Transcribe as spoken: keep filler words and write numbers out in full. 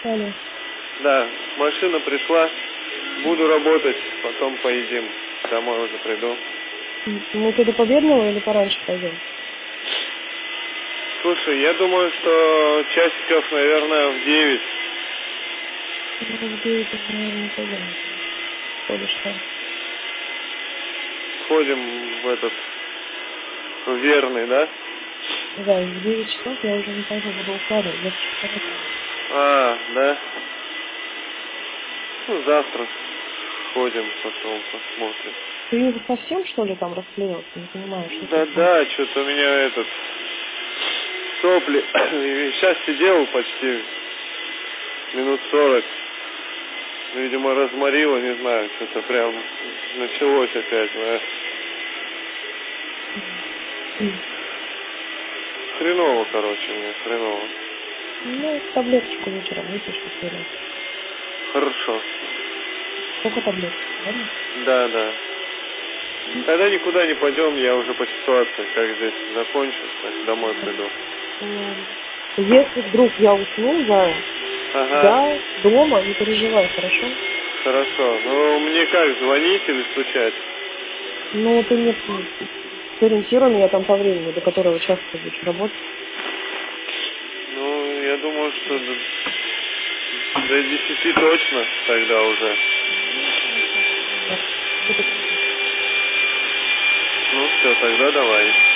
Алло. Да, машина пришла, буду работать, потом поедим. Домой уже приду. Мы ты до Победного или пораньше пойдем? Слушай, я думаю, что часиков, наверное, в девять. Ну, в девять, наверное, не пойдем. Ходишь там. Сходим в этот, в Верный, да? Да, в девять часов я уже не пойду, буду укладывать. Я часа там. А, да? Ну, завтра сходим, потом посмотрим. Ты его совсем, что ли, там расклеился? Не понимаю, что Да, ты там. да, что-то у меня этот, сопли. Сейчас сидел почти минут сорок. Видимо, разморило, не знаю, что-то прям началось опять, знаешь. М. Хреново, короче, мне, хреново. Ну, таблеточку вечером выпьешь, и все. Хорошо. Сколько таблеток, ладно? Да, да. Тогда никуда не пойдем, я уже по ситуации, как здесь закончу, так домой приду. Ладно. Если вдруг я усну, Зая, Ага, я дома, не переживай, хорошо? хорошо. Ну, мне как, звонить или стучать? Ну, ты мне м, сориентируй меня там по времени, до которого часа ты будешь работать. Ну, я думаю, что до, до десяти точно тогда уже. Ну, хорошо, тогда я буду крутить. Ну, все, тогда давай.